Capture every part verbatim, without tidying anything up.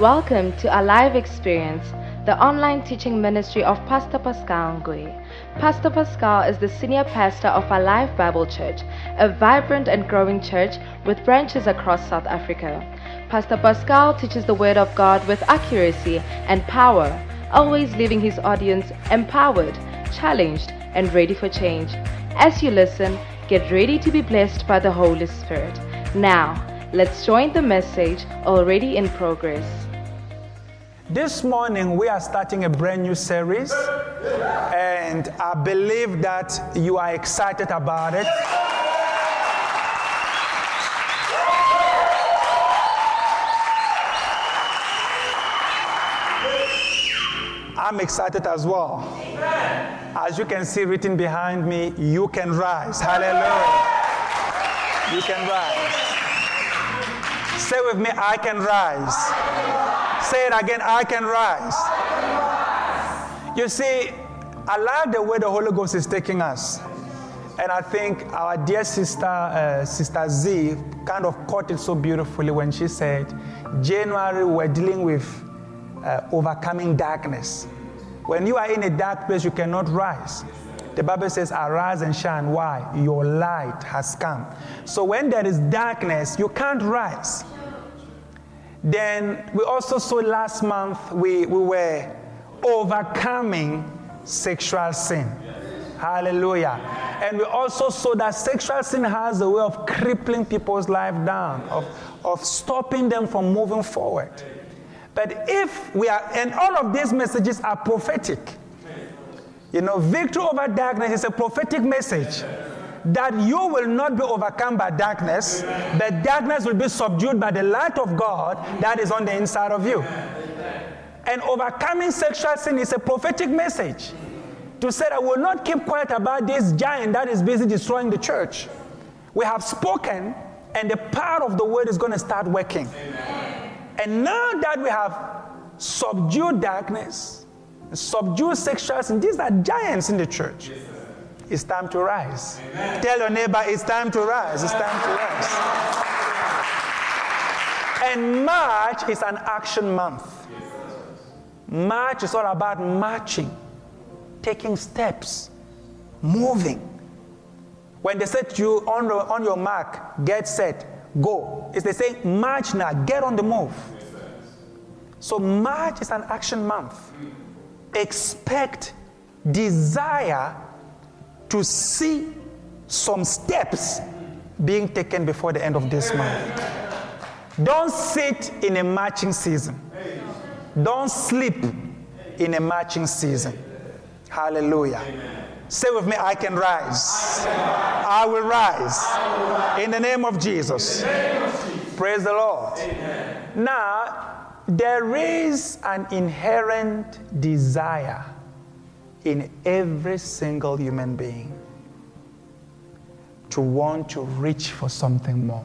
Welcome to our live experience, the online teaching ministry of Pastor Pascal Ngui. Pastor Pascal is the senior pastor of our Life Bible Church, a vibrant and growing church with branches across South Africa. Pastor Pascal teaches the Word of God with accuracy and power, always leaving his audience empowered, challenged, and ready for change. As you listen, get ready to be blessed by the Holy Spirit. Now, let's join the message already in progress. This morning, we are starting a brand new series, and I believe that you are excited about it. I'm excited as well. As you can see written behind me, you can rise. Hallelujah. You can rise. Say with me, I can rise. Say it again, I can rise. You see, I like the way the Holy Ghost is taking us. And I think our dear sister, uh, Sister Z, kind of caught it so beautifully when she said, January, we're dealing with uh, overcoming darkness. When you are in a dark place, you cannot rise. The Bible says, arise and shine. Why? Your light has come. So when there is darkness, you can't rise. Then we also saw last month, we, we were overcoming sexual sin. Hallelujah. And we also saw that sexual sin has a way of crippling people's life down, of, of stopping them from moving forward. But if we are, and all of these messages are prophetic. You know, victory over darkness is a prophetic message. That you will not be overcome by darkness, but darkness will be subdued by the light of God that is on the inside of you. And overcoming sexual sin is a prophetic message to say that we'll not keep quiet about this giant that is busy destroying the church. We have spoken, and the power of the word is going to start working. And now that we have subdued darkness, subdued sexual sin, these are giants in the church. It's time to rise. Amen. Tell your neighbor, it's time to rise. It's time to rise. And March is an action month. March is all about marching, taking steps, moving. When they say to you, on, the, on your mark, get set, go. It's they say, march now, get on the move. So March is an action month. Expect, desire, to see some steps being taken before the end of this month. Don't sit in a marching season. Don't sleep in a marching season. Hallelujah. Say with me, I can rise. I will rise. In the name of Jesus. Praise the Lord. Now, there is an inherent desire in every single human being to want to reach for something more.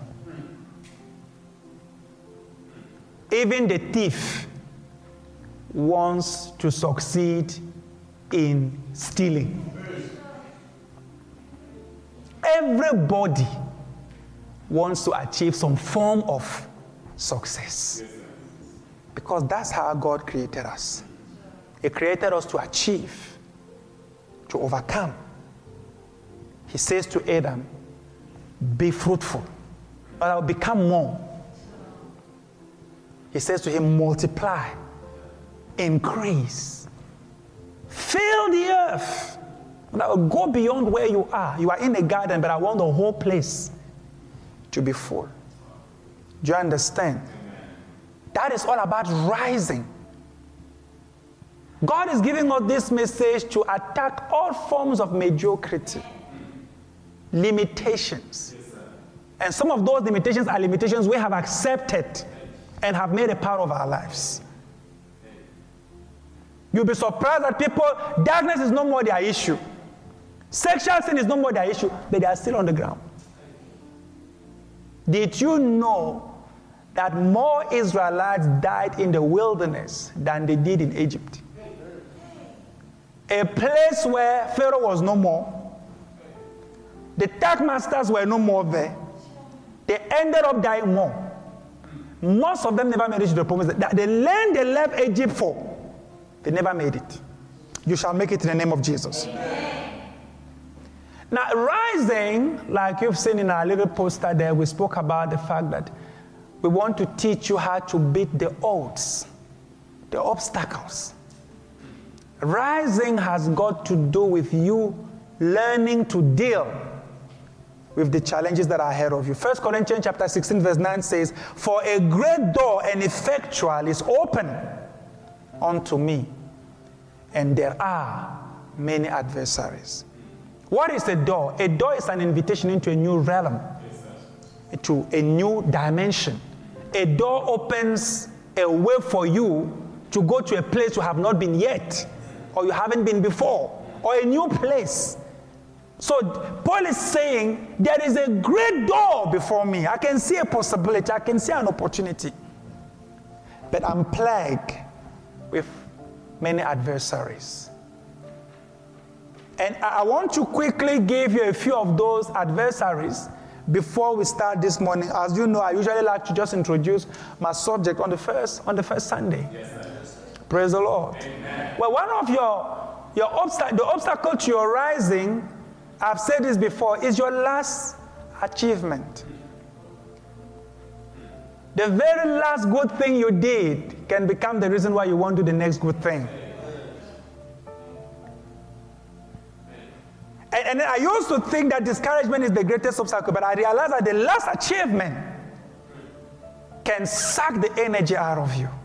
Even the thief wants to succeed in stealing. Everybody wants to achieve some form of success. Because that's how God created us. He created us to achieve, to overcome. He says to Adam, be fruitful, but I'll become more. He says to him, multiply, increase, fill the earth, and I will go beyond where you are. You are in a garden, but I want the whole place to be full. Do you understand? That is all about rising. God is giving us this message to attack all forms of mediocrity, limitations. And some of those limitations are limitations we have accepted and have made a part of our lives. You'll be surprised that people, darkness is no more their issue. Sexual sin is no more their issue, but they are still on the ground. Did you know that more Israelites died in the wilderness than they did in Egypt? A place where Pharaoh was no more. The tax masters were no more there. They ended up dying more. Most of them never made it to the promise. The land they left Egypt for, they never made it. You shall make it in the name of Jesus. Now, rising, like you've seen in our little poster there, we spoke about the fact that we want to teach you how to beat the odds, the obstacles. Rising has got to do with you learning to deal with the challenges that are ahead of you. First Corinthians chapter sixteen verse nine says, "For a great door and effectual is open unto me, and there are many adversaries." What is a door? A door is an invitation into a new realm, to a new dimension. A door opens a way for you to go to a place you have not been yet, or you haven't been before, or a new place. So Paul is saying, there is a great door before me. I can see a possibility. I can see an opportunity. But I'm plagued with many adversaries. And I want to quickly give you a few of those adversaries before we start this morning. As you know, I usually like to just introduce my subject on the first on the first Sunday. Yes, sir. Praise the Lord. Amen. Well, one of your your obstacle, the obstacle to your rising, I've said this before, is your last achievement. The very last good thing you did can become the reason why you won't do the next good thing. And, and I used to think that discouragement is the greatest obstacle, but I realized that the last achievement can suck the energy out of you.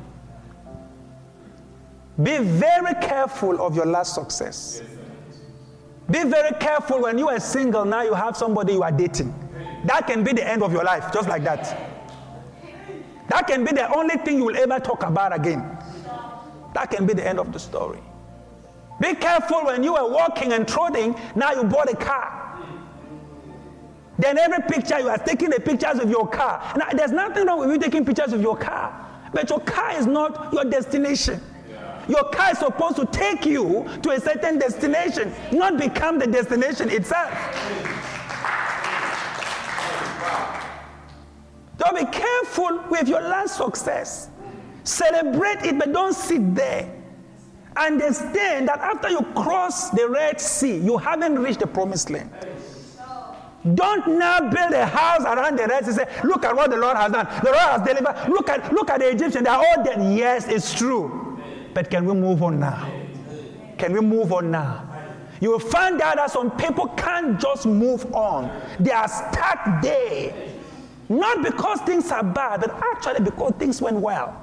Be very careful of your last success. Be very careful when you are single, now you have somebody you are dating. That can be the end of your life, just like that. That can be the only thing you will ever talk about again. That can be the end of the story. Be careful when you are walking and trotting, now you bought a car. Then every picture, you are taking the pictures of your car. Now, there's nothing wrong with you taking pictures of your car, but your car is not your destination. Your car is supposed to take you to a certain destination, not become the destination itself. So be careful with your last success. Celebrate it, but don't sit there. Understand that after you cross the Red Sea, you haven't reached the promised land. Don't now build a house around the Red Sea and say, look at what the Lord has done. The Lord has delivered. Look at, look at the Egyptians. They are all dead. Yes, it's true. But can we move on now? Can we move on now? You will find out that some people can't just move on. They are stuck there. Not because things are bad, but actually because things went well.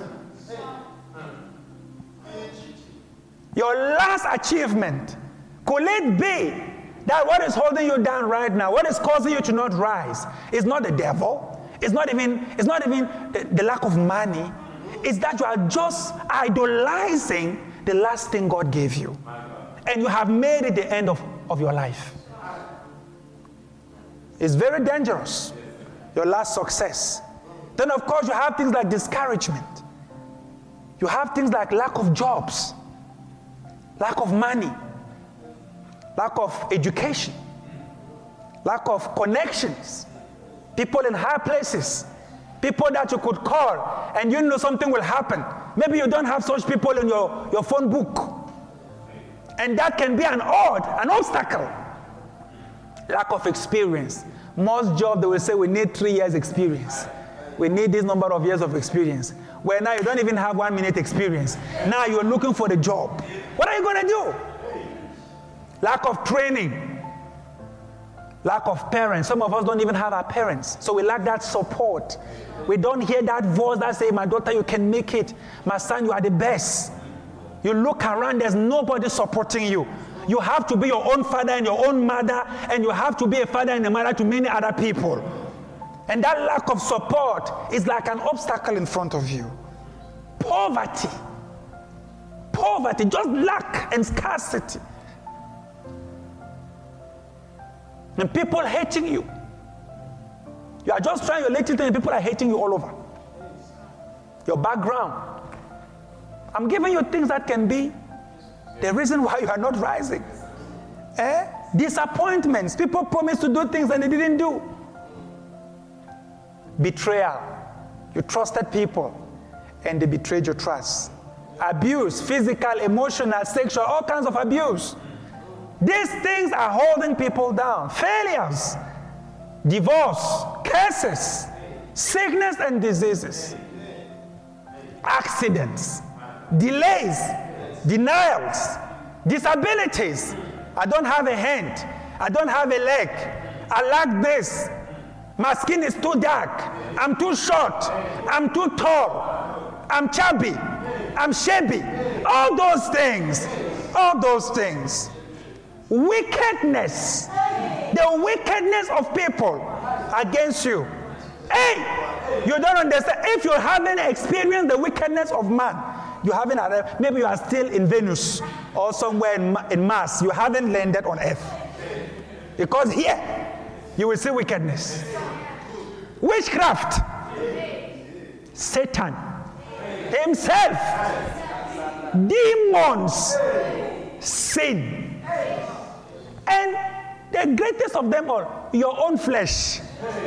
Your last achievement, could it be that what is holding you down right now, what is causing you to not rise, is not the devil, it's not even, it's not even the, the lack of money, it's that you are just idolizing the last thing God gave you. And you have made it the end of, of your life. It's very dangerous, your last success. Then of course you have things like discouragement. You have things like lack of jobs, lack of money, lack of education, lack of connections, people in high places, people that you could call and you know something will happen. Maybe you don't have such people in your, your phone book. And that can be an odd, an obstacle. Lack of experience. Most jobs, they will say we need three years experience. We need this number of years of experience. Where now you don't even have one minute experience. Now you're looking for the job. What are you going to do? Lack of training. Lack of parents. Some of us don't even have our parents. So we lack that support. We don't hear that voice that says, my daughter, you can make it. My son, you are the best. You look around, there's nobody supporting you. You have to be your own father and your own mother, and you have to be a father and a mother to many other people. And that lack of support is like an obstacle in front of you. Poverty. Poverty, just lack and scarcity. And people hating you. You are just trying your little thing and people are hating you all over. Your background. I'm giving you things that can be the reason why you are not rising. Eh? Disappointments. People promise to do things and they didn't do. Betrayal. You trusted people, and they betrayed your trust. Abuse, physical, emotional, sexual, all kinds of abuse. These things are holding people down. Failures, divorce, curses, sickness and diseases, accidents, delays, denials, disabilities. I don't have a hand. I don't have a leg. I lack this. My skin is too dark. I'm too short. I'm too tall. I'm chubby. I'm shabby. All those things. All those things. Wickedness. The wickedness of people against you. Hey, you don't understand. If you haven't experienced the wickedness of man, you haven't arrived. Maybe you are still in Venus or somewhere in, in Mars. You haven't landed on Earth. Because here, you will see wickedness. Witchcraft. Satan himself. Demons. Sin. And the greatest of them all, your own flesh.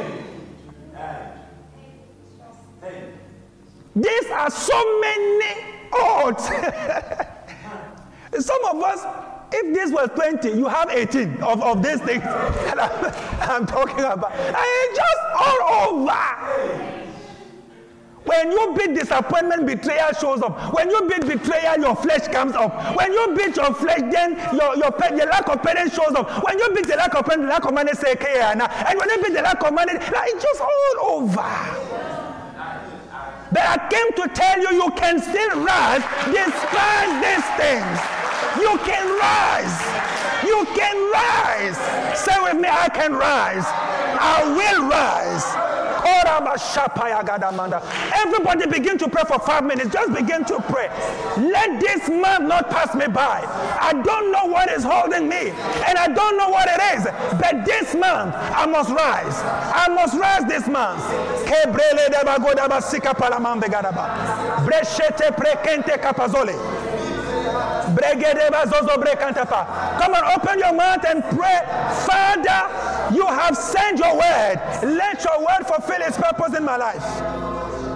These are so many odds. Some of us, if this was twenty, you have eighteen of, of these things that I'm, I'm talking about. And it's just all over. When you beat disappointment, betrayal shows up. When you beat betrayal, your flesh comes up. When you beat your flesh, then your, your, your lack of parents shows up. When you beat the lack of parents, the lack of money, say, okay, and when you beat the lack of money, like, it's just all over. But I came to tell you, you can still rise despite these things. You can rise. You can rise. Say with me, I can rise. I will rise. Everybody begin to pray for five minutes. Just begin to pray. Let this month not pass me by. I don't know what is holding me, and I don't know what it is. But this month, I must rise. I must rise this month. Come on, open your mouth and pray. Father, you have sent your word. Let your word fulfill its purpose in my life.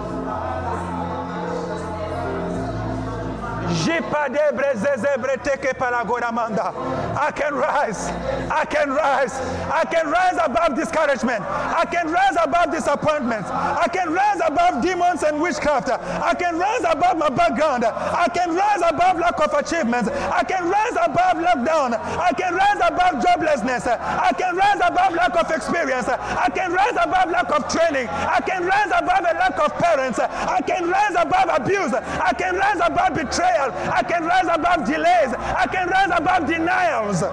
I can rise. I can rise. I can rise above discouragement. I can rise above disappointments. I can rise above demons and witchcraft. I can rise above my background. I can rise above lack of achievements. I can rise above lockdown. I can rise above joblessness. I can rise above lack of experience. I can rise above lack of training. I can rise above a lack of parents. I can rise above abuse. I can rise above betrayal. I can rise above delays. I can rise above denials.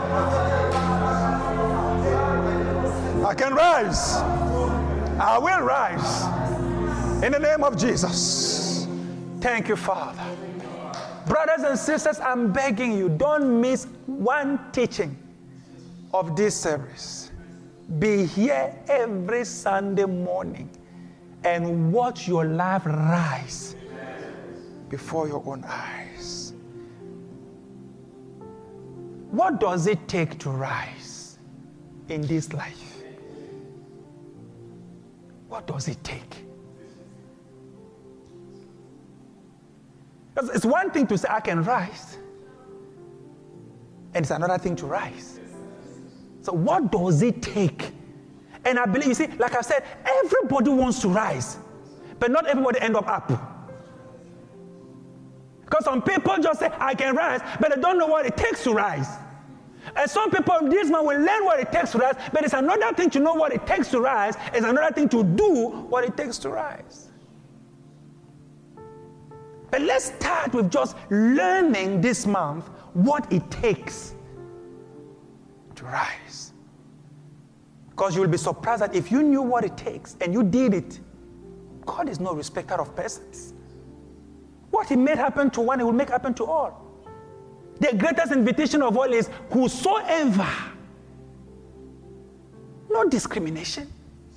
I can rise. I will rise. In the name of Jesus. Thank you, Father. Brothers and sisters, I'm begging you, don't miss one teaching of this series. Be here every Sunday morning and watch your life rise before your own eyes. What does it take to rise in this life? What does it take? Because it's one thing to say, I can rise, and it's another thing to rise. So what does it take? And I believe, you see, like I said, everybody wants to rise, but not everybody end up up. Because some people just say, I can rise, but they don't know what it takes to rise. And some people, this man will learn what it takes to rise, but it's another thing to know what it takes to rise. It's another thing to do what it takes to rise. But let's start with just learning this month what it takes to rise. Because you will be surprised that if you knew what it takes and you did it, God is no respecter of persons. What he made happen to one, he will make happen to all. The greatest invitation of all is whosoever. No discrimination.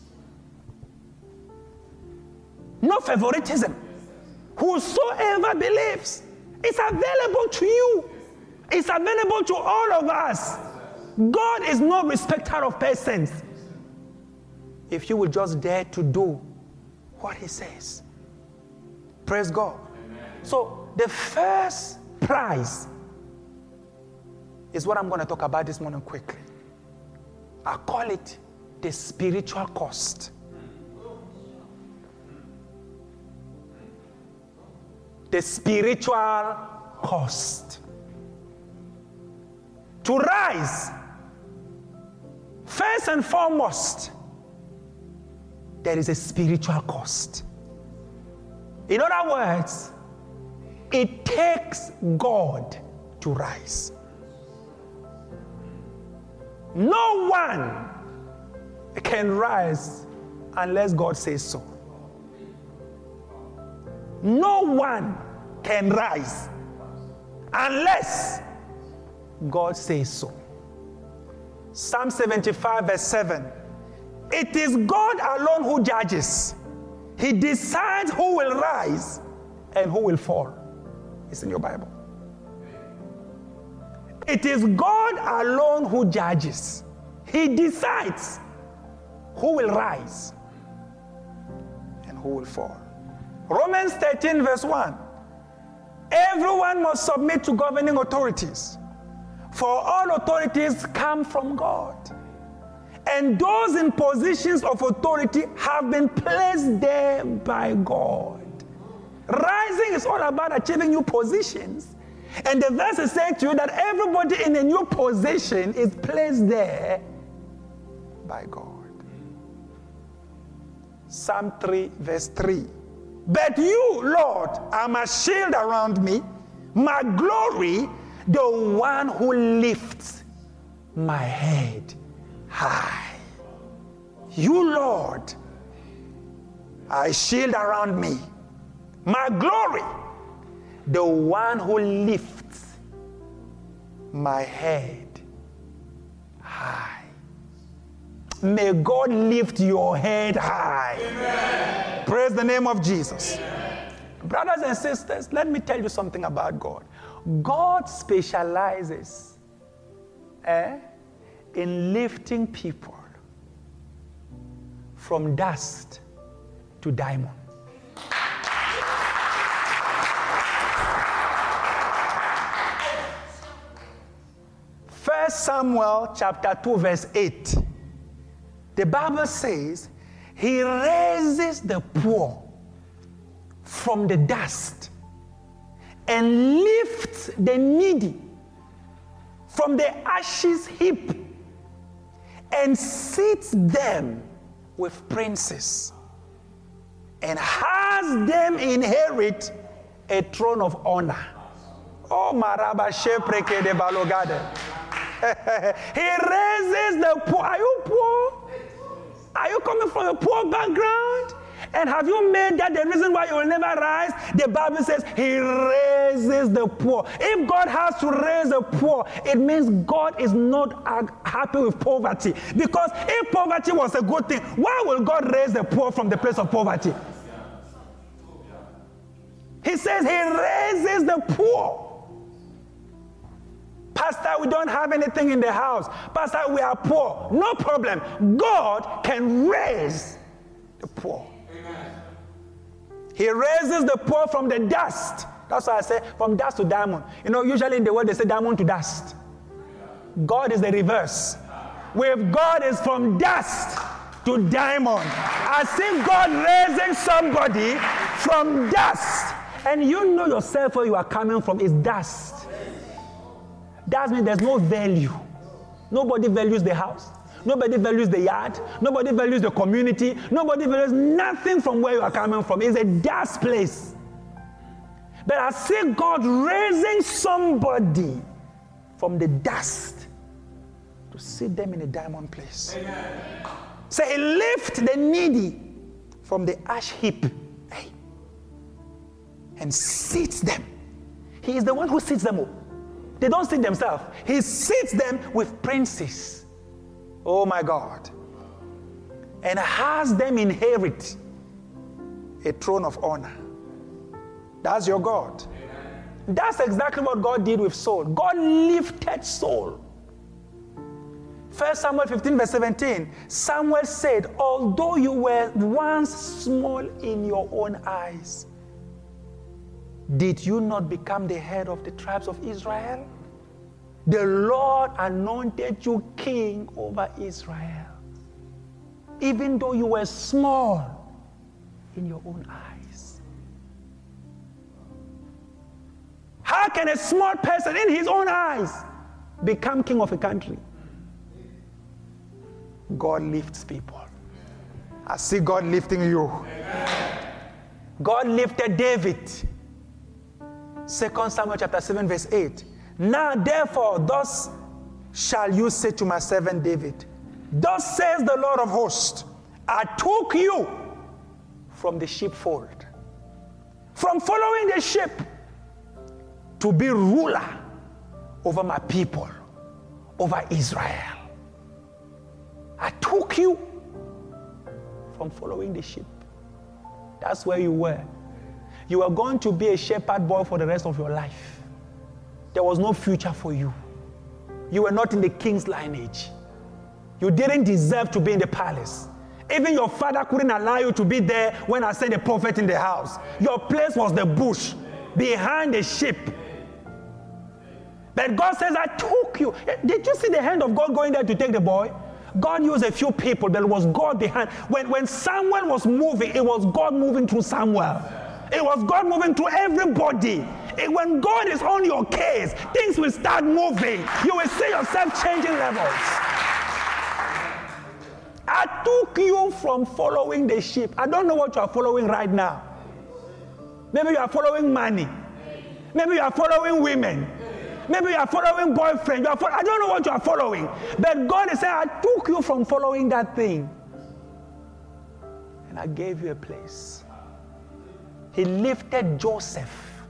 No favoritism. Whosoever believes. It's available to you. It's available to all of us. God is no respecter of persons. If you will just dare to do what he says. Praise God. Amen. So the first prize is what I'm going to talk about this morning quickly. I call it the spiritual cost. The spiritual cost. To rise, first and foremost, there is a spiritual cost. In other words, it takes God to rise. No one can rise unless God says so. No one can rise unless God says so. Psalm seventy-five verse seven. It is God alone who judges. He decides who will rise and who will fall. It's in your Bible. It is God alone who judges. He decides who will rise and who will fall. Romans thirteen verse one. Everyone must submit to governing authorities, for all authorities come from God. And those in positions of authority have been placed there by God. Rising is all about achieving new positions. And the verse is saying to you that everybody in a new position is placed there by God. Psalm three verse three. But you, Lord, are my shield around me, my glory, the one who lifts my head high. You, Lord, are a shield around me, my glory, the one who lifts my head high. May God lift your head high. Amen. Praise the name of Jesus. Amen. Brothers and sisters, let me tell you something about God. God specializes eh, in lifting people from dust to diamond. First Samuel chapter two verse eight. The Bible says he raises the poor from the dust and lifts the needy from the ashes heap and seats them with princes and has them inherit a throne of honor. Oh, Maraba Shepreke de Balogade. He raises the poor. Are you poor? Are you coming from a poor background? And have you made that the reason why you will never rise? The Bible says he raises the poor. If God has to raise the poor, it means God is not happy with poverty. Because if poverty was a good thing, why will God raise the poor from the place of poverty? He says he raises the poor. Pastor, we don't have anything in the house. Pastor, we are poor. No problem. God can raise the poor. Amen. He raises the poor from the dust. That's why I say from dust to diamond. You know, usually in the world they say diamond to dust. God is the reverse. With God is from dust to diamond. I see God raising somebody from dust. And you know yourself where you are coming from is dust. That means there's no value. Nobody values the house. Nobody values the yard. Nobody values the community. Nobody values nothing from where you are coming from. It's a dust place. But I see God raising somebody from the dust to sit them in a diamond place. Amen. So he lifts the needy from the ash heap, hey, and seats them. He is the one who seats them up. They don't sit themselves. He seats them with princes. Oh my God. And has them inherit a throne of honor. That's your God. Amen. That's exactly what God did with Saul. God lifted Saul. First Samuel fifteen verse seventeen. Samuel said, although you were once small in your own eyes, Did you not become the head of the tribes of Israel? The Lord anointed you king over Israel, even though you were small in your own eyes. How can a small person in his own eyes become king of a country? God lifts people. I see God lifting you. Amen. God lifted David. Second Samuel chapter seven verse eight. Now therefore, thus shall you say to my servant David, thus says the Lord of hosts, I took you from the sheepfold, from following the sheep, to be ruler over my people, over Israel. I took you from following the sheep. That's where you were. You are going to be a shepherd boy for the rest of your life. There was no future for you. You were not in the king's lineage. You didn't deserve to be in the palace. Even your father couldn't allow you to be there when I sent a prophet in the house. Your place was the bush, behind the sheep. But God says, I took you. Did you see the hand of God going there to take the boy? God used a few people, but it was God behind. When, when Samuel was moving, it was God moving through Samuel. It was God moving through everybody. And when God is on your case, things will start moving. You will see yourself changing levels. I took you from following the sheep. I don't know what you are following right now. Maybe you are following money. Maybe you are following women. Maybe you are following boyfriend. You are follow- I don't know what you are following. But God is saying, I took you from following that thing. And I gave you a place. He lifted Joseph.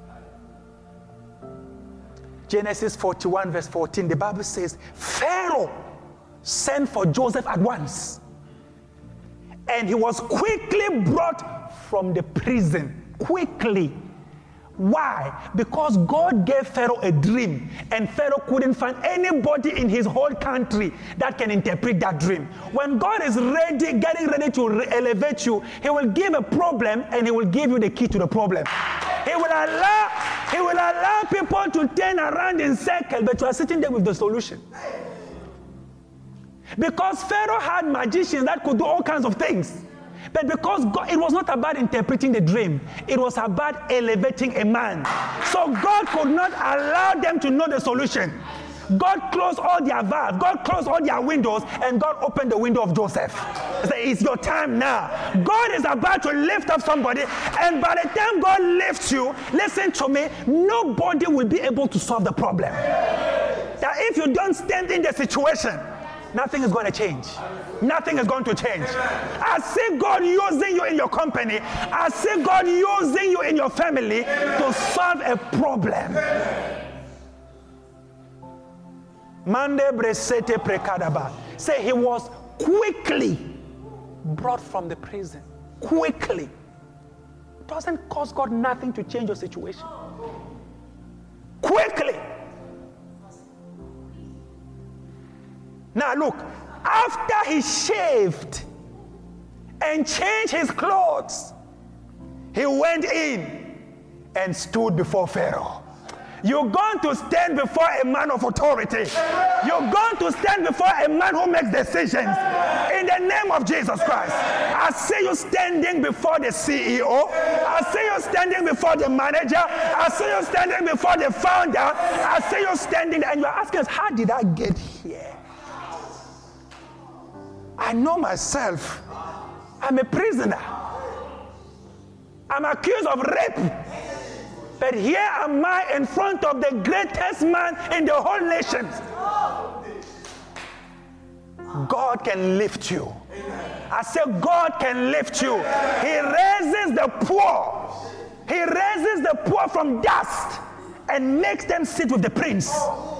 Genesis forty-one verse fourteen, the Bible says, Pharaoh sent for Joseph at once. And he was quickly brought from the prison. Quickly. Why? Because God gave Pharaoh a dream, and Pharaoh couldn't find anybody in his whole country that can interpret that dream. When God is ready, getting ready to re- elevate you, he will give a problem and he will give you the key to the problem. He will allow, he will allow people to turn around in circle, but you are sitting there with the solution. Because Pharaoh had magicians that could do all kinds of things. But because God, it was not about interpreting the dream. It was about elevating a man. So God could not allow them to know the solution. God closed all their valves. God closed all their windows. And God opened the window of Joseph. He said, it's your time now. God is about to lift up somebody. And by the time God lifts you, listen to me, nobody will be able to solve the problem. That if you don't stand in the situation, nothing is going to change. Nothing is going to change. I see God using you in your company. I see God using you in your family to solve a problem. Mande bresete prekadaba. Say he was quickly brought from the prison. Quickly. It doesn't cost God nothing to change your situation. Quickly. Now look, after he shaved and changed his clothes, he went in and stood before Pharaoh. You're going to stand before a man of authority. You're going to stand before a man who makes decisions. In the name of Jesus Christ. I see you standing before the C E O. I see you standing before the manager. I see you standing before the founder. I see you standing and you're asking us, how did I get here? I know myself. I'm a prisoner. I'm accused of rape. But here am I in front of the greatest man in the whole nation. God can lift you. I said God can lift you. He raises the poor. He raises the poor from dust and makes them sit with the prince.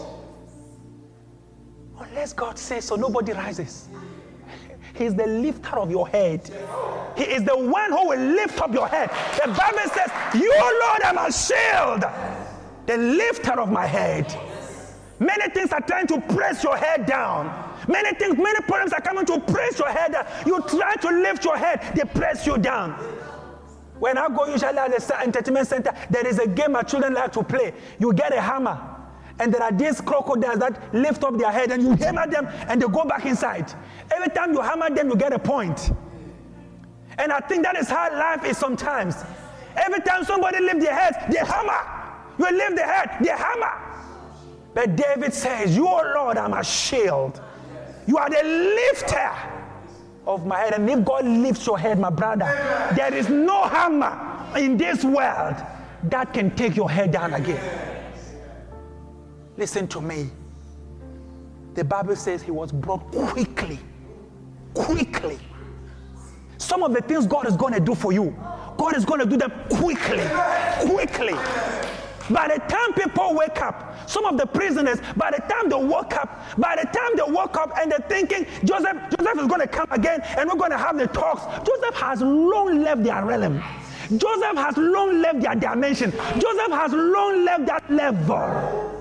Unless God says so, nobody rises. He is the lifter of your head. He is the one who will lift up your head. The Bible says, you, Lord, are my shield, the lifter of my head. Many things are trying to press your head down. Many things, many problems are coming to press your head down. You try to lift your head, they press you down. When I go usually at the entertainment center, there is a game my children like to play. You get a hammer, and there are these crocodiles that lift up their head, and you hammer them, and they go back inside. Every time you hammer them, you get a point. And I think that is how life is sometimes. Every time somebody lifts their head, they hammer. You lift the head, they hammer. But David says, you, O Lord, are my shield. You are the lifter of my head. And if God lifts your head, my brother, there is no hammer in this world that can take your head down again. Listen to me. The Bible says he was brought quickly. Quickly. Some of the things God is going to do for you, God is going to do them quickly. Quickly. By the time people wake up, some of the prisoners, by the time they woke up, by the time they woke up and they're thinking, Joseph, Joseph is going to come again and we're going to have the talks. Joseph has long left their realm. Joseph has long left their dimension. Joseph has long left that level.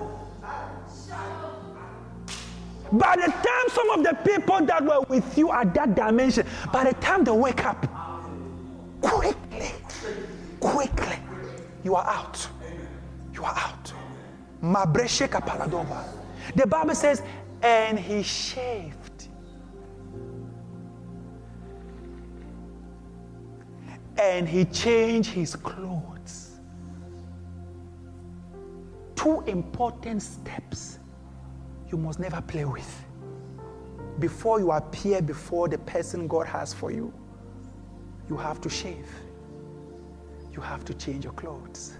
By the time some of the people that were with you at that dimension, by the time they wake up, quickly, quickly, you are out. You are out. The Bible says, and he shaved. And he changed his clothes. Two important steps you must never play with before you appear before the person God has for you. You have to shave. You have to change your clothes.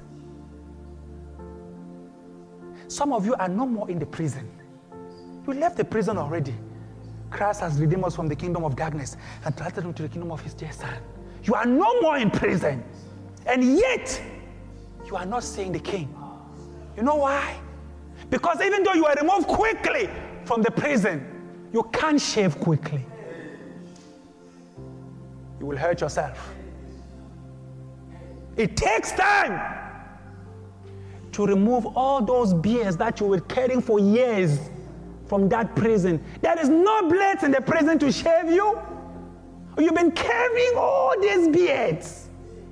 Some of you are no more in the prison. You left the prison already. Christ has redeemed us from the kingdom of darkness and translated into the kingdom of his dear son. You are no more in prison. And yet, you are not seeing the king. You know why? Because even though you are removed quickly from the prison, you can't shave quickly. You will hurt yourself. It takes time to remove all those beards that you were carrying for years from that prison. There is no blades in the prison to shave you. You've been carrying all these beards.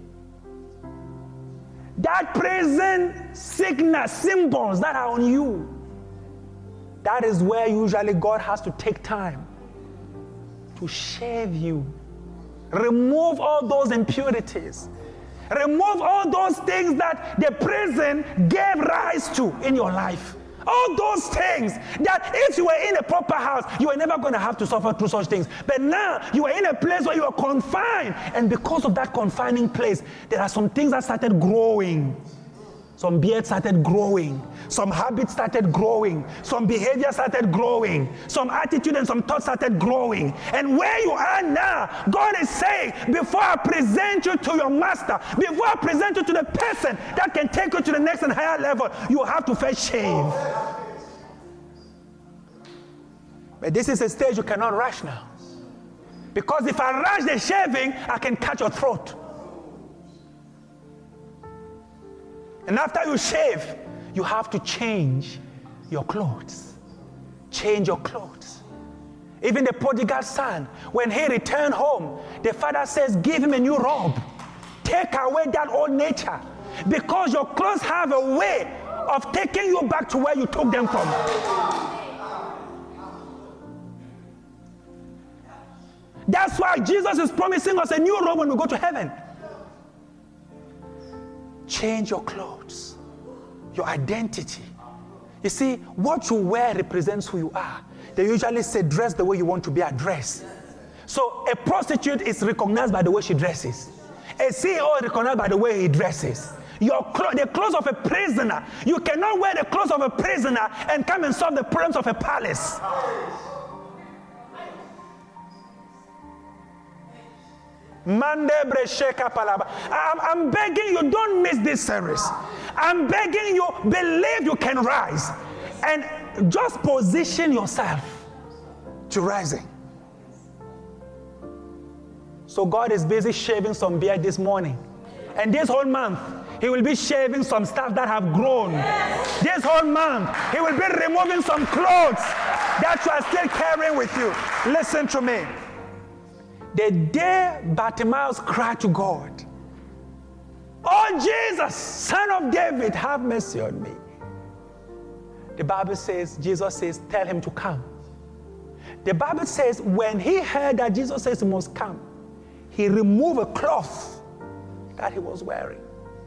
That prison sickness, symbols that are on you. That is where usually God has to take time to shave you. Remove all those impurities. Remove all those things that the prison gave rise to in your life. All those things that if you were in a proper house, you were never going to have to suffer through such things. But now you are in a place where you are confined. And because of that confining place, there are some things that started growing. Some beard started growing. Some habits started growing. Some behavior started growing. Some attitude and some thoughts started growing. And where you are now, God is saying, before I present you to your master, before I present you to the person that can take you to the next and higher level, you have to first shave. But this is a stage you cannot rush now. Because if I rush the shaving, I can cut your throat. And after you shave, you have to change your clothes. Change your clothes. Even the prodigal son, when he returned home, the father says, give him a new robe. Take away that old nature. Because your clothes have a way of taking you back to where you took them from. That's why Jesus is promising us a new robe when we go to heaven. Change your clothes, your identity. You see, what you wear represents who you are. They usually say dress the way you want to be addressed. So a prostitute is recognized by the way she dresses. A C E O is recognized by the way he dresses. Your clo- the clothes of a prisoner. You cannot wear the clothes of a prisoner and come and solve the problems of a palace. I'm, I'm begging you, don't miss this service. I'm begging you, believe you can rise. And just position yourself to rising. So God is busy shaving some beard this morning. And this whole month, he will be shaving some stuff that have grown. This whole month, he will be removing some clothes that you are still carrying with you. Listen to me. The day Bartimaeus cried to God, "Oh, Jesus, Son of David, have mercy on me." The Bible says, Jesus says, "Tell him to come." The Bible says when he heard that Jesus says he must come, he removed a cloth that he was wearing.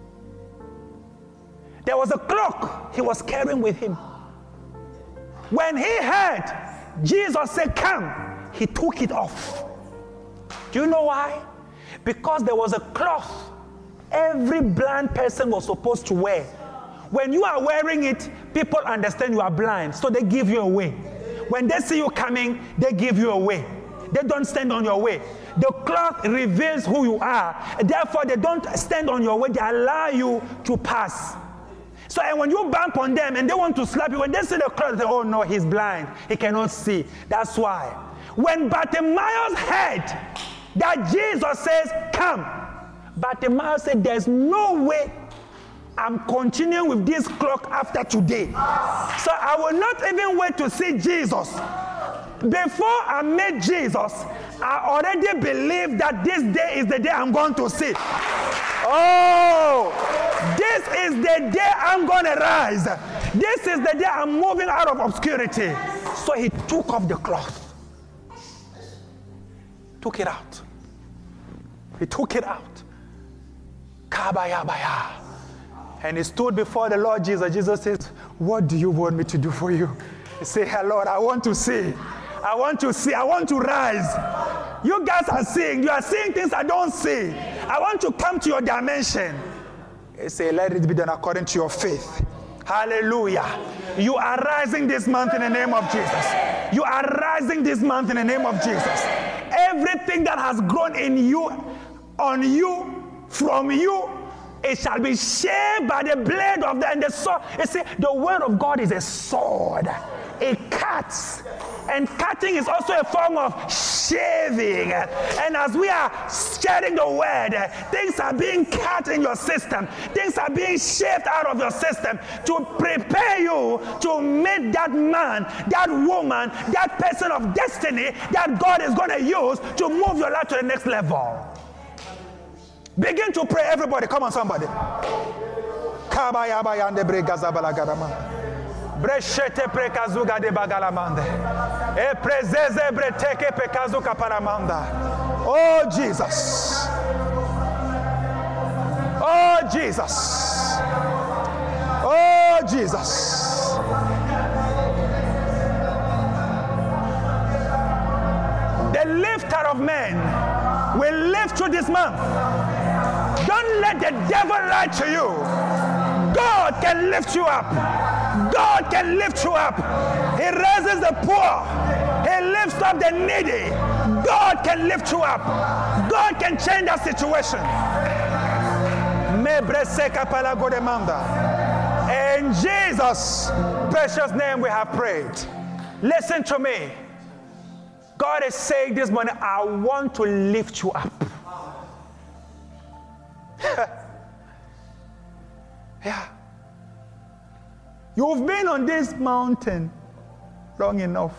There was a cloak he was carrying with him. When he heard Jesus say, "Come," he took it off. Do you know why? Because there was a cloth every blind person was supposed to wear. When you are wearing it, people understand you are blind, so they give you away. When they see you coming, they give you away. They don't stand on your way. The cloth reveals who you are. Therefore, they don't stand on your way. They allow you to pass. So, and when you bump on them and they want to slap you, when they see the cloth, they say, "Oh no, he's blind. He cannot see." That's why. When Bartimaeus heard that Jesus says, "Come," Bartimaeus said, "There's no way I'm continuing with this clock after today. So I will not even wait to see Jesus. Before I met Jesus, I already believe that this day is the day I'm going to see. Oh, this is the day I'm going to rise. This is the day I'm moving out of obscurity." So he took off the cloth. Took it out. He took it out. Kabayabaya. And he stood before the Lord Jesus. Jesus says, "What do you want me to do for you?" He said, "Hey, Lord, I want to see. I want to see. I want to rise. You guys are seeing. You are seeing things I don't see. I want to come to your dimension." He said, "Let it be done according to your faith." Hallelujah. You are rising this month in the name of Jesus. You are rising this month in the name of Jesus. Everything that has grown in you, on you, from you, it shall be shaved by the blade of the and the sword. You see, the word of God is a sword. It cuts. And cutting is also a form of shaving. And as we are sharing the word, things are being cut in your system. Things are being shaved out of your system to prepare you to meet that man, that woman, that person of destiny that God is going to use to move your life to the next level. Begin to pray, everybody. Come on, somebody. Breshete prekazuga de bagalamande. E prezeze breteke pekazuka paramanda. Oh Jesus. Oh Jesus. Oh Jesus. The lifter of men will lift you this month. Don't let the devil lie to you. God can lift you up. God can lift you up. He raises the poor. He lifts up the needy. God can lift you up. God can change that situation. In Jesus' precious name we have prayed. Listen to me. God is saying this morning, I want to lift you up. Yeah. You've been on this mountain long enough.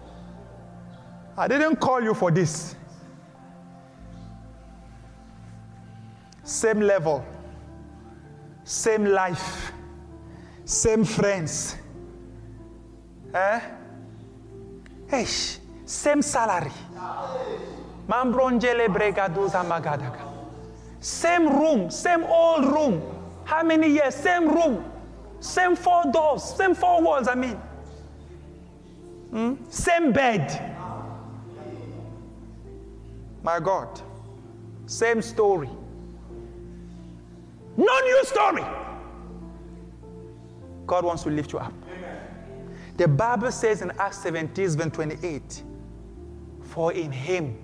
I didn't call you for this. Same level, same life, same friends. Eh? Hey, same salary. Same room, same old room. How many years? Same room. Same four doors, same four walls, I mean. Hmm? Same bed. My God. Same story. No new story. God wants to lift you up. Amen. The Bible says in Acts seventeen, verse twenty-eight, for in him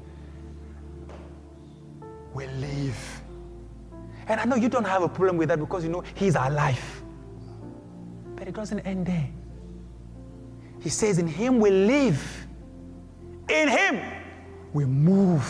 we live. And I know you don't have a problem with that because you know he's alive. But it doesn't end there. He says, in him we live. In him we move.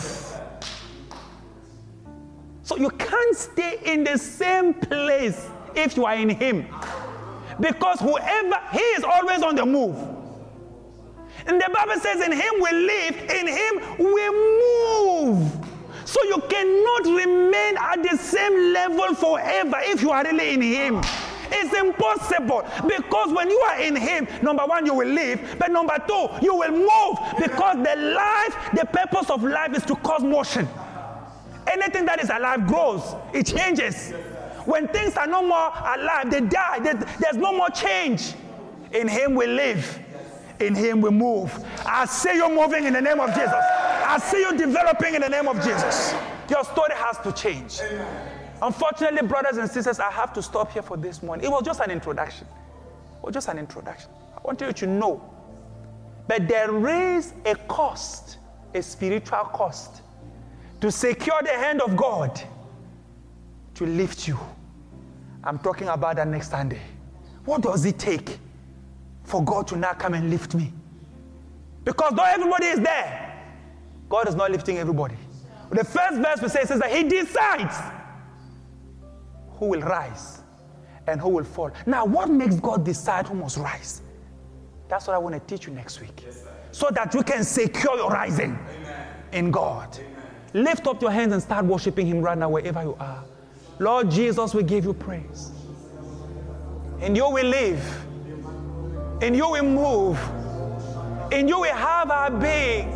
So you can't stay in the same place if you are in him. Because whoever, he is always on the move. And the Bible says, in him we live, in him we move. So you cannot remain at the same level forever if you are really in him. It's impossible, because when you are in him, number one, you will live, but number two, you will move, because the life, the purpose of life is to cause motion. Anything that is alive grows, it changes. When things are no more alive, they die. There's no more change. In him we live. In him we move. I see you moving in the name of Jesus. I see you developing in the name of Jesus. Your story has to change. Unfortunately, brothers and sisters, I have to stop here for this morning. It was just an introduction. It was just an introduction. I want you to know. But there is a cost, a spiritual cost, to secure the hand of God to lift you. I'm talking about that next Sunday. What does it take for God to now come and lift me? Because though everybody is there, God is not lifting everybody. The first verse we say says that he decides who will rise and who will fall. Now, what makes God decide who must rise? That's what I want to teach you next week. Yes, so that you can secure your rising. Amen. In God. Amen. Lift up your hands and start worshiping him right now wherever you are. Lord Jesus, we give you praise. In you we live. In you we move. In you we have our being.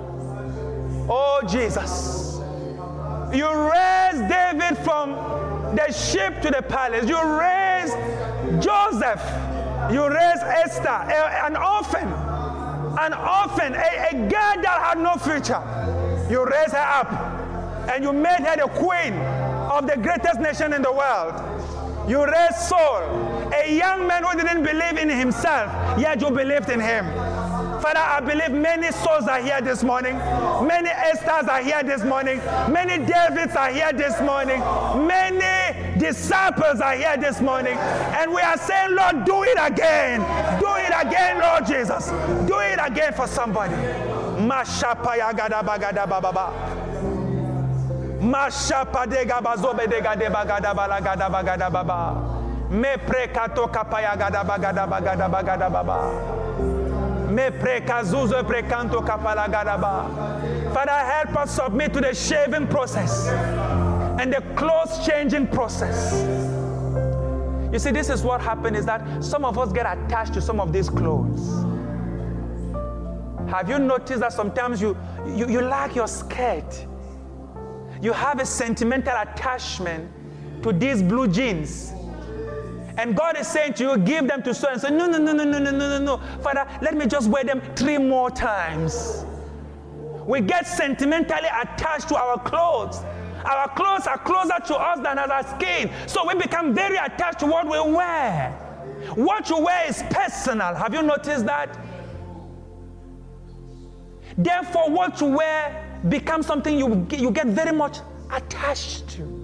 Oh, Jesus. You raised David from the sheep to the palace. You raised Joseph. You raised Esther, a, an orphan. An orphan, a, a girl that had no future. You raised her up. And you made her the queen of the greatest nation in the world. You raised Saul, a young man who didn't believe in himself, yet you believed in him. Father, I believe many souls are here this morning. Many Esthers are here this morning. Many Davids are here this morning. Many disciples are here this morning. And we are saying, Lord, do it again. Do it again, Lord Jesus. Do it again for somebody. Me prekato kapaya gada bagada bagada bagada baba. Me prekazuzo prekanto kapala gada ba. Father, help us submit to the shaving process and the clothes changing process. You see, this is what happened is that some of us get attached to some of these clothes. Have you noticed that sometimes you, you, you like your skirt? You have a sentimental attachment to these blue jeans. And God is saying to you, give them to so and so. No, no, no, no, no, no, no, no. Father, let me just wear them three more times. We get sentimentally attached to our clothes. Our clothes are closer to us than our skin. So we become very attached to what we wear. What you wear is personal. Have you noticed that? Therefore, what you wear becomes something you, you get very much attached to.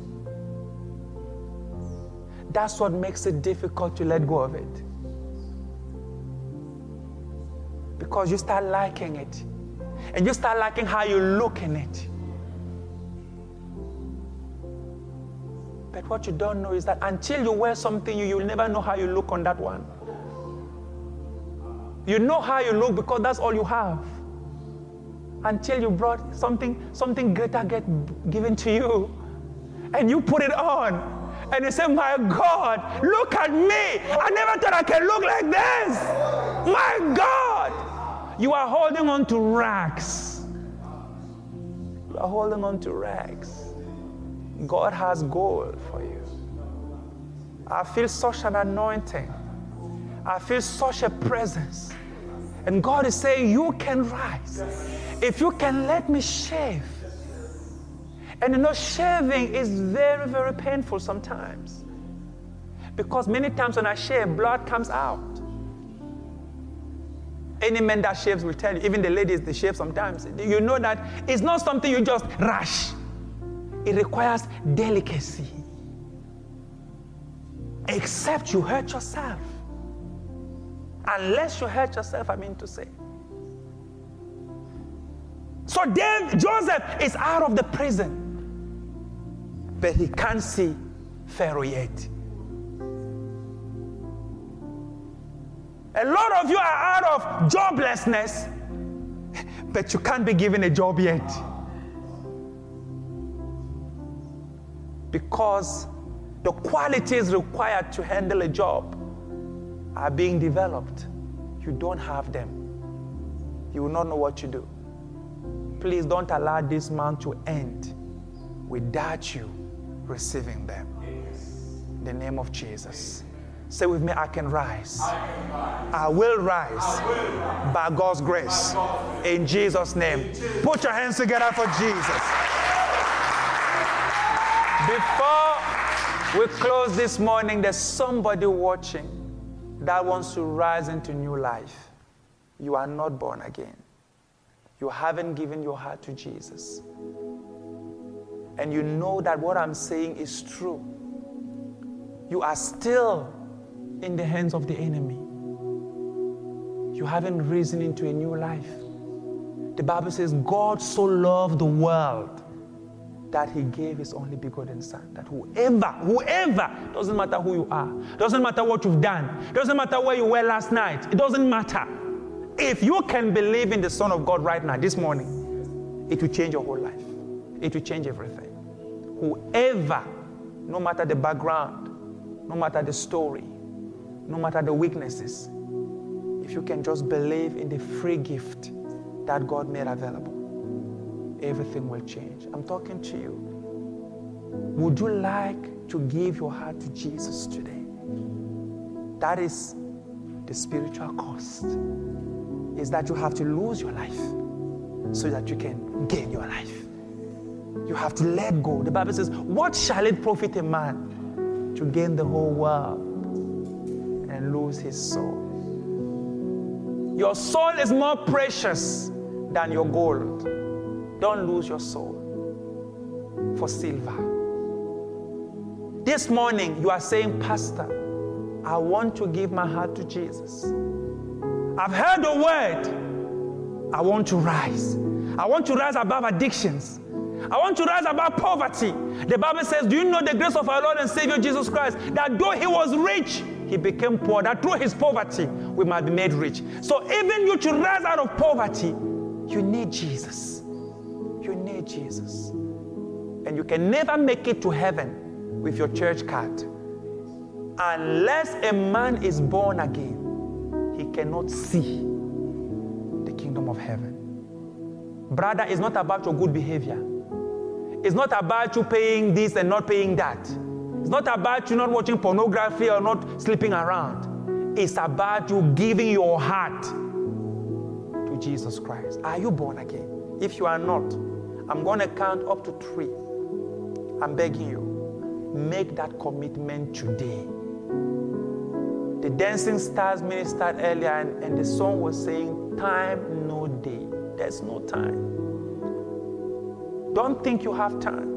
That's what makes it difficult to let go of it. Because you start liking it. And you start liking how you look in it. But what you don't know is that until you wear something, you, you'll never know how you look on that one. You know how you look because that's all you have. Until you brought something, something greater get given to you. And you put it on. And you say, my God, look at me. I never thought I could look like this. My God. You are holding on to rags. You are holding on to rags. God has gold for you. I feel such an anointing. I feel such a presence. And God is saying, you can rise. If you can let me shave. And you know, shaving is very, very painful sometimes. Because many times when I shave, blood comes out. Any man that shaves will tell you, even the ladies, they shave sometimes. You know that it's not something you just rush. It requires delicacy. Except you hurt yourself. Unless you hurt yourself, I mean to say. So then Joseph is out of the prison. But he can't see Pharaoh yet. A lot of you are out of joblessness, but you can't be given a job yet. because the qualities required to handle a job are being developed. You don't have them. You will not know what to do. Please don't allow this month to end without you receiving them. In the name of Jesus. Say with me, I can rise. I, can rise. I will rise, I will rise. By God's grace. By God's grace. In Jesus' name. In Jesus. Put your hands together for Jesus. Before we close this morning, there's somebody watching that wants to rise into new life. You are not born again. You haven't given your heart to Jesus. And you know that what I'm saying is true. You are still in the hands of the enemy. You haven't risen into a new life. The Bible says God so loved the world that he gave his only begotten son. That whoever, whoever, doesn't matter who you are, doesn't matter what you've done, doesn't matter where you were last night, it doesn't matter. If you can believe in the Son of God right now, this morning, it will change your whole life. It will change everything. Whoever, no matter the background, no matter the story, no matter the weaknesses, if you can just believe in the free gift that God made available, everything will change. I'm talking to you. Would you like to give your heart to Jesus today? That is the spiritual cost, is that you have to lose your life so that you can gain your life. You have to let go. The Bible says, what shall it profit a man to gain the whole world and lose his soul? Your soul is more precious than your gold. Don't lose your soul for silver. This morning, you are saying, Pastor, I want to give my heart to Jesus. I've heard the word. I want to rise. I want to rise above addictions. I want to rise above poverty. The Bible says, do you know the grace of our Lord and Savior Jesus Christ? That though he was rich, he became poor. That through his poverty, we might be made rich. So even you to rise out of poverty, you need Jesus. You need Jesus. And you can never make it to heaven with your church card. Unless a man is born again, he cannot see the kingdom of heaven. Brother, it's not about your good behavior. It's not about you paying this and not paying that. It's not about you not watching pornography or not sleeping around. It's about you giving your heart to Jesus Christ. Are you born again? If you are not, I'm going to count up to three. I'm begging you, make that commitment today. The Dancing Stars ministered earlier, and, and the song was saying, time, no day. There's no time. Don't think you have time.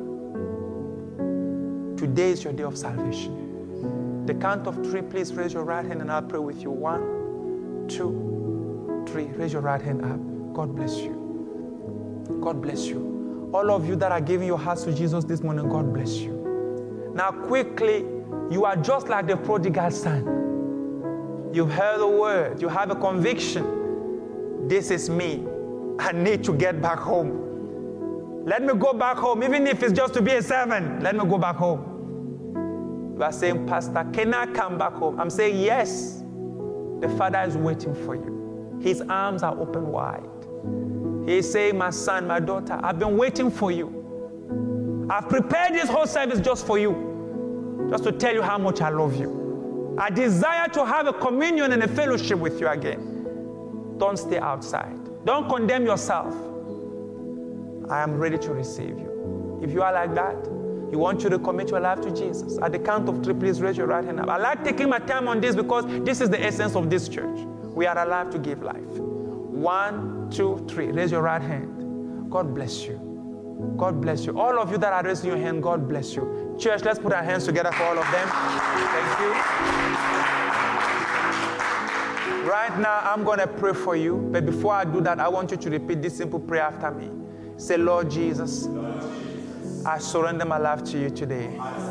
Today is your day of salvation. The count of three, please raise your right hand and I'll pray with you. One, two, three. Raise your right hand up. God bless you. God bless you. All of you that are giving your hearts to Jesus this morning, God bless you. Now quickly, you are just like the prodigal son. You've heard the word. You have a conviction. This is me. I need to get back home. Let me go back home. Even if it's just to be a servant, let me go back home. You are saying, Pastor, can I come back home? I'm saying, yes. The Father is waiting for you. His arms are open wide. He is saying, my son, my daughter, I've been waiting for you. I've prepared this whole service just for you. Just to tell you how much I love you. I desire to have a communion and a fellowship with you again. Don't stay outside. Don't condemn yourself. I am ready to receive you. If you are like that, you want you to commit your life to Jesus. At the count of three, please raise your right hand up. I like taking my time on this because this is the essence of this church. We are alive to give life. One, two, three. Raise your right hand. God bless you. God bless you. All of you that are raising your hand, God bless you. Church, let's put our hands together for all of them. Thank you. Right now, I'm going to pray for you. But before I do that, I want you to repeat this simple prayer after me. Say, Lord Jesus, Lord Jesus, I surrender my life to you today.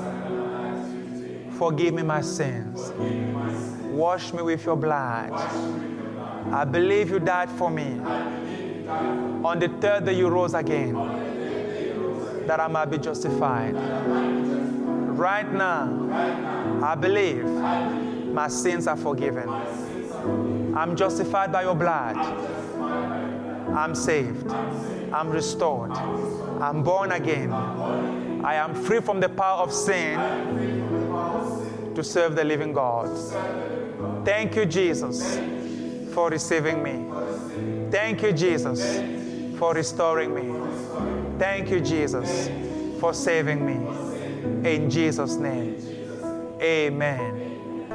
Forgive me my sins. Wash me with your blood. I believe you died for me. On the third day you rose again, that I might be justified. Right now, I believe my sins are forgiven. I'm justified by your blood. I'm saved. I'm restored. I'm born again. I am free from the power of sin to serve the living God. Thank you, Jesus, for receiving me. Thank you, Jesus, for restoring me. Thank you, Jesus, for saving me. In Jesus' name, amen.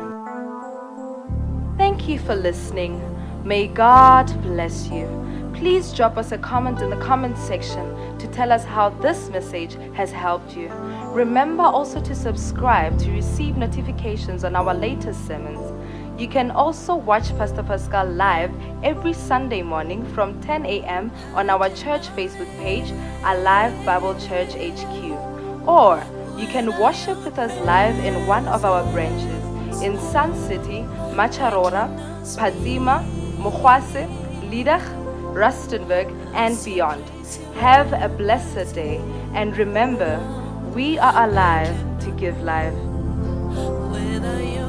Thank you for listening. May God bless you. Please drop us a comment in the comment section to tell us how this message has helped you. Remember also to subscribe to receive notifications on our latest sermons. You can also watch Pastor Pascal live every Sunday morning from ten a.m. on our church Facebook page, Alive Bible Church H Q. Or you can worship with us live in one of our branches in Sun City, Macharora, Pazima, Mokwase, Lidach, Rustenburg, and beyond. Have a blessed day, and remember, we are alive to give life. Whether you're